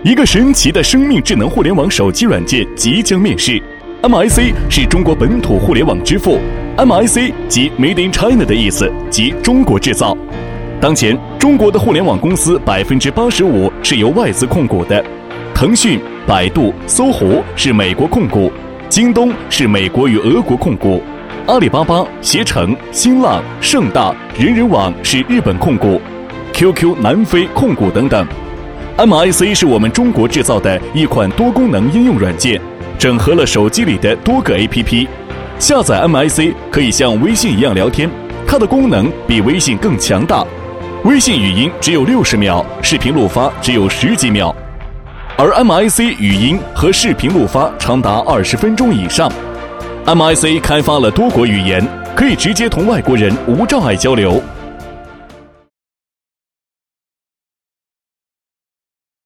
一个神奇的生命智能互联网手机软件即将面世。MIC 是中国本土互联网之父 ，MIC 即 Made in China 的意思，即中国制造。当前，中国的互联网公司85%是由外资控股的，腾讯、百度、搜狐是美国控股，京东是美国与俄国控股，阿里巴巴、携程、新浪、盛大、人人网是日本控股， QQ 南非控股等等。MIC 是我们中国制造的一款多功能应用软件，整合了手机里的多个 APP。下载 MIC 可以像微信一样聊天，它的功能比微信更强大。微信语音只有60秒，视频录发只有10几秒，而 MIC 语音和视频录发长达20分钟以上。MIC 开发了多国语言，可以直接同外国人无障碍交流。